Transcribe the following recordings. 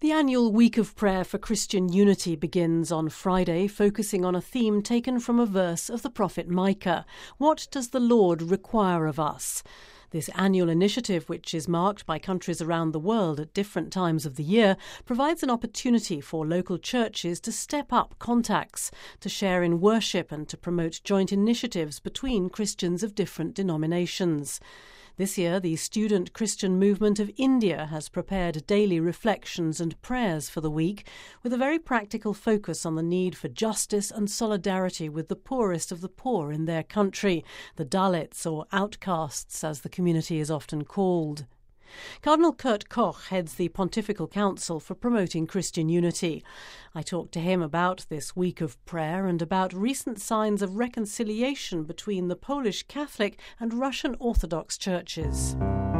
The annual Week of Prayer for Christian Unity begins on Friday, focusing on a theme taken from a verse of the prophet Micah. What does the Lord require of us? This annual initiative, which is marked by countries around the world at different times of the year, provides an opportunity for local churches to step up contacts, to share in worship and to promote joint initiatives between Christians of different denominations. This year, the Student Christian Movement of India has prepared daily reflections and prayers for the week, with a very practical focus on the need for justice and solidarity with the poorest of the poor in their country, the Dalits, or outcasts as the community is often called. Cardinal Kurt Koch heads the Pontifical Council for Promoting Christian Unity. I talked to him about this week of prayer and about recent signs of reconciliation between the Polish Catholic and Russian Orthodox churches.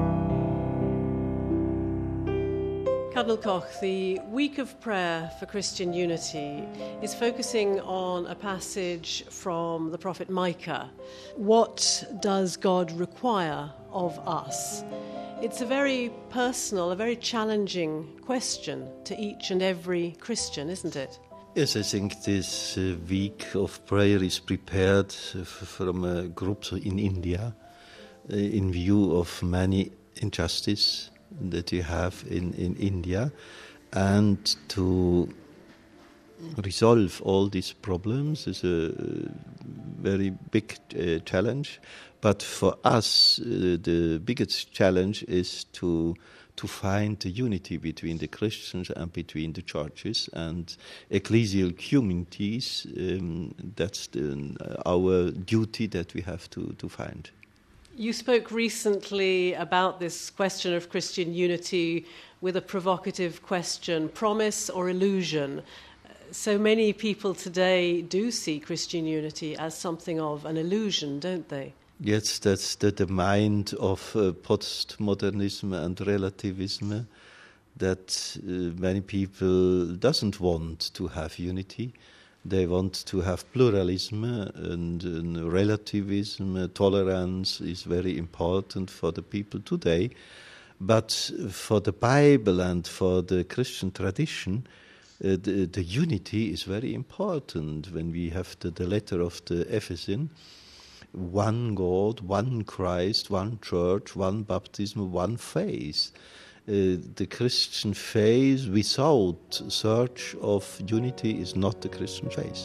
Cardinal Koch, the Week of Prayer for Christian Unity is focusing on a passage from the prophet Micah. What does God require of us? It's a very personal, a very challenging question to each and every Christian, isn't it? Yes, I think this week of prayer is prepared from a group in India in view of many injustice that you have in India, and to resolve all these problems is a very big challenge. But for us, the biggest challenge is to find the unity between the Christians and between the churches and ecclesial communities. That's our duty that we have to find. You spoke recently about this question of Christian unity with a provocative question, promise or illusion. So many people today do see Christian unity as something of an illusion, don't they? Yes, that's the mind of postmodernism and relativism, that many people doesn't want to have unity. They want to have pluralism and relativism. Tolerance is very important for the people today. But for the Bible and for the Christian tradition, the unity is very important. When we have the letter of the Ephesians, one God, one Christ, one church, one baptism, one faith. The Christian faith without search of unity is not the Christian faith.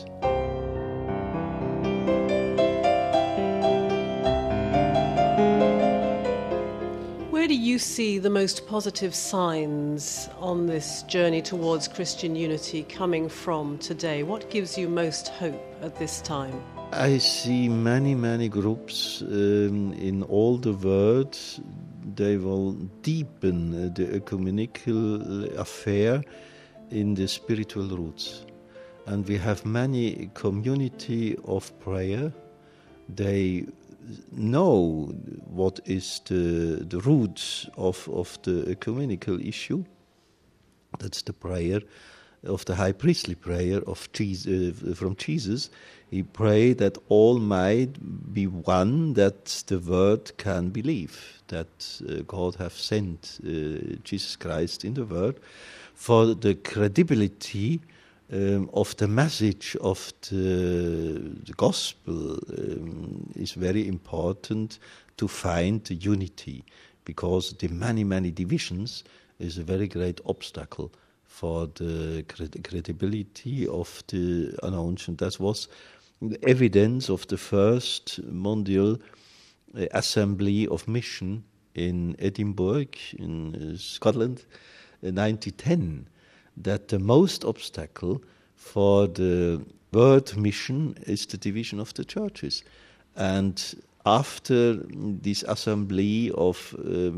Where do you see the most positive signs on this journey towards Christian unity coming from today? What gives you most hope at this time? I see many groups in all the world. They will deepen the ecumenical affair in the spiritual roots. And we have many community of prayer. They know what is the roots of the ecumenical issue. That's the prayer of the high priestly prayer of Jesus, from Jesus. He prayed that all might be one, that the world can believe that God have sent Jesus Christ in the world. For the credibility of the message of the gospel is very important to find the unity, because the many divisions is a very great obstacle for the credibility of the announcement. That was the evidence of the first Mondial Assembly of Mission in Edinburgh, in Scotland, in 1910, that the most obstacle for the world mission is the division of the churches. And after this assembly of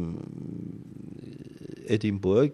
Edinburgh,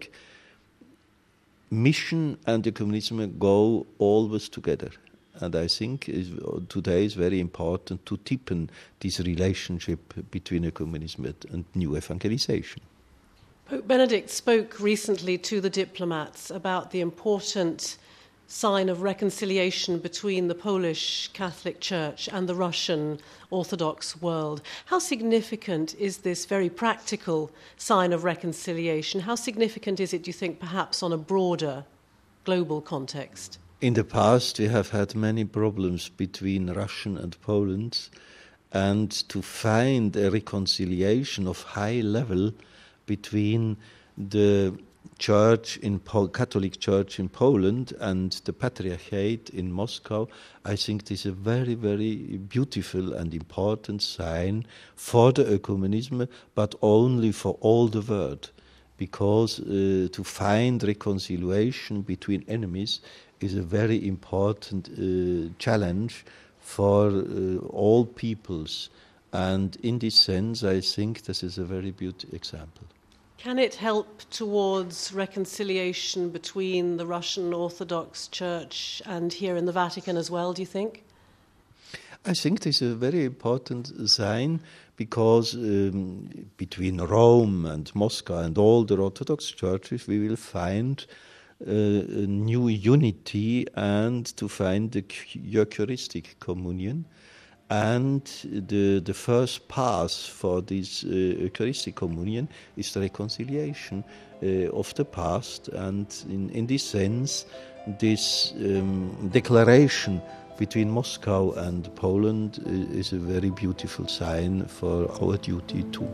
mission and ecumenism go always together. And I think today is very important to deepen this relationship between ecumenism and new evangelization. Pope Benedict spoke recently to the diplomats about the important sign of reconciliation between the Polish Catholic Church and the Russian Orthodox world. How significant is this very practical sign of reconciliation? How significant is it, do you think, perhaps on a broader global context? In the past, we have had many problems between Russia and Poland, and to find a reconciliation of high level between the Catholic Church in Poland and the Patriarchate in Moscow, I think this is a very, very beautiful and important sign for the ecumenism, but only for all the world, because to find reconciliation between enemies is a very important challenge for all peoples. And in this sense, I think this is a very beautiful example. Can it help towards reconciliation between the Russian Orthodox Church and here in the Vatican as well, do you think? I think this is a very important sign, because between Rome and Moscow and all the Orthodox churches, we will find a new unity and to find the Eucharistic communion. And the first path for this Eucharistic communion is the reconciliation of the past. And in this sense, this declaration between Moscow and Poland is a very beautiful sign for our duty too.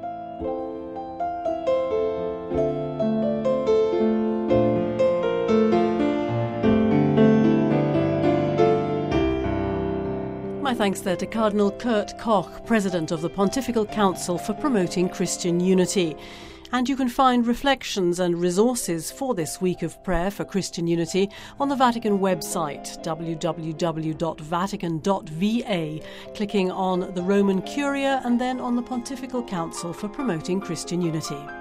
My thanks there to Cardinal Kurt Koch, President of the Pontifical Council for Promoting Christian Unity. And you can find reflections and resources for this week of prayer for Christian unity on the Vatican website, www.vatican.va, clicking on the Roman Curia and then on the Pontifical Council for Promoting Christian Unity.